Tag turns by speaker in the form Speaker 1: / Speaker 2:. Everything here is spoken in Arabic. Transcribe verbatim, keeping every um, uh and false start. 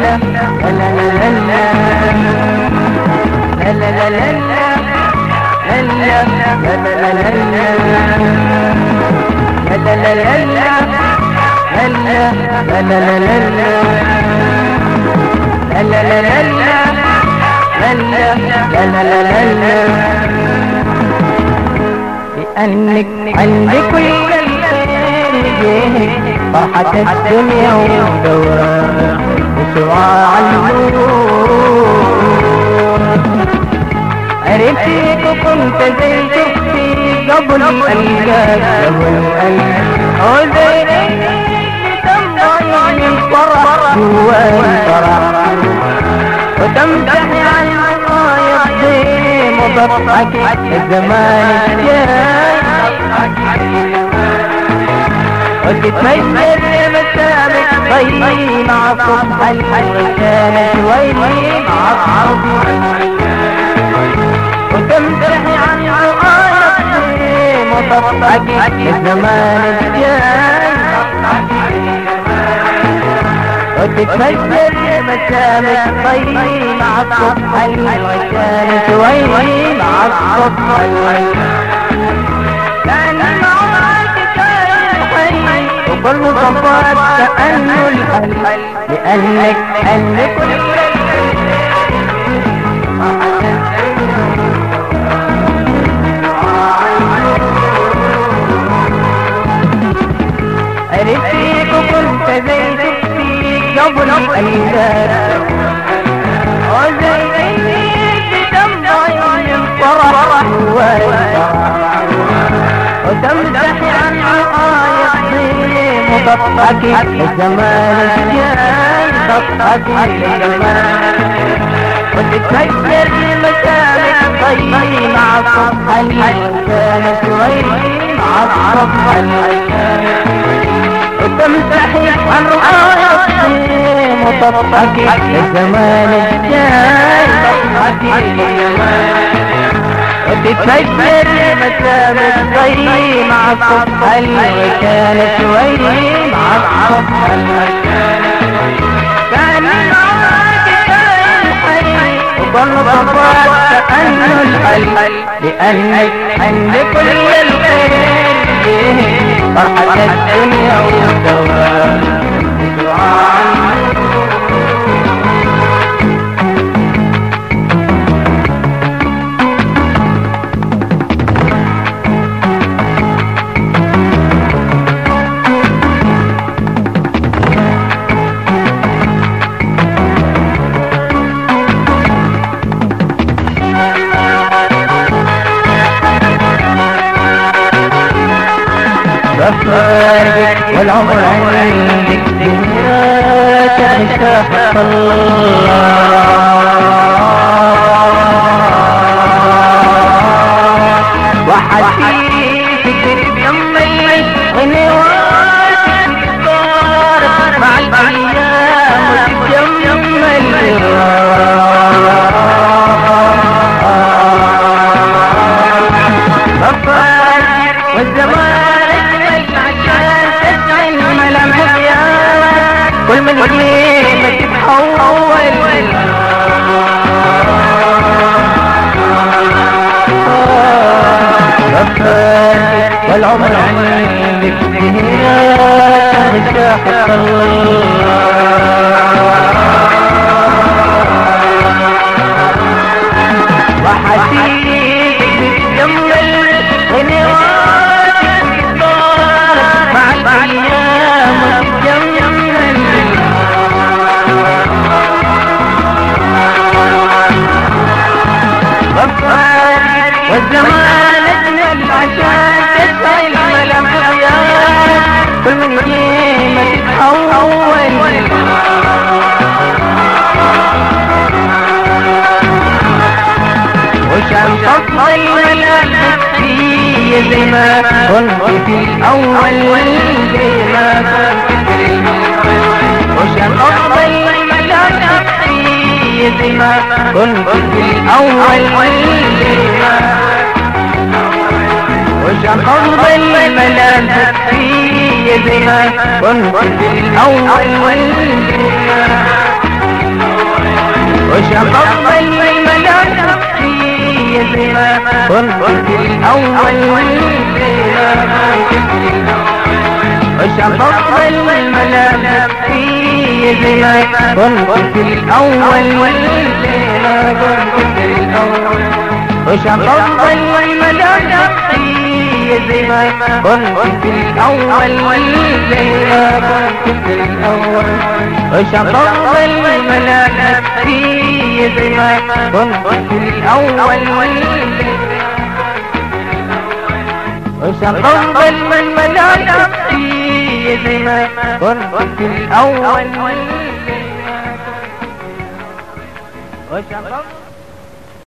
Speaker 1: لأنك عند كل الخير جيت فرحة الدنيا ودورها وشعاع النور. عرفتك وكنت زي شفتي قبل ألقاك قبل ألقاك وزي تمضي من فرح جوا الفرح وتمتحي عن عقايق ضيم وضحك الزمان الجاي وتتميز مسامك طيب مع صبح الحسانة ويلي مع الصبح وتمتحي عن عقايق ضيم وضحك الزمان الجاي وتتمثل مسامك طيب مع الصبح العشانة ويلي مع الصبح كان معاك كان حي وكل صفات كأنه الحل لأنك حل كل عرفتك وكنت زي قبل الألقاك وزي تمضي من فرح وتمتحي عن عقايق ضيم وتضحك الزمان الجاي تضحك الزمان وتتفجر مسامك طيب مع الصبح الحسانة ويلي مع الصبح الحسانة وتمتحي عن رؤايا الضيم وتضحكي الزمان الجاي تضحكي الزمان وتتفجر مسامك طيب مع الصبح الوكالة ويلي مع الصبح الوكالة كان معاك كان حي وكل صفات كأنه الحل لأنك عند كل الخير فرحة الدنيا والدوام بفارقك والعمر عندك دنيا تشتاق الله وحديثك تكمل غنواتك تختار مع الأيام وتكمل بفارقك والزمان كل من قيمة تتحول بفارقك والعمر عندك دنيا تشتاق الله وحديثك بتكمل غنواتك تختار مع الأيام وتكمل والزمان اجمل عشان تسعي الملام حياة كل من قيمة تتحول وشان تصل الملام هي زي ما كنت في الأول زي ما كنت في الأول وشان تصل الملام هي زي ما كنت في الأول وشان قضب الملام تكفي زي ما كنت في الأول وتقبل الملاك نفسي زي ما كنت في الأول زي ما كنت في الأول وتقبل الملاك نفسي زي ما كنت في الأول زي ما كنت في الأول وتقبل الملاك نفسي زي ما كنت في الأول زي ما كنت في الأول وتقبل الملاك نفسي زي ما كنت في الأول وتقبل الملاك نفسي زي ما كنت في الأول وتقبل